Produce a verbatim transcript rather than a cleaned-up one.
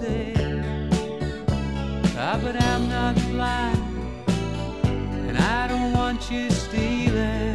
say, ah, but I'm not blind, and I don't want you stealing.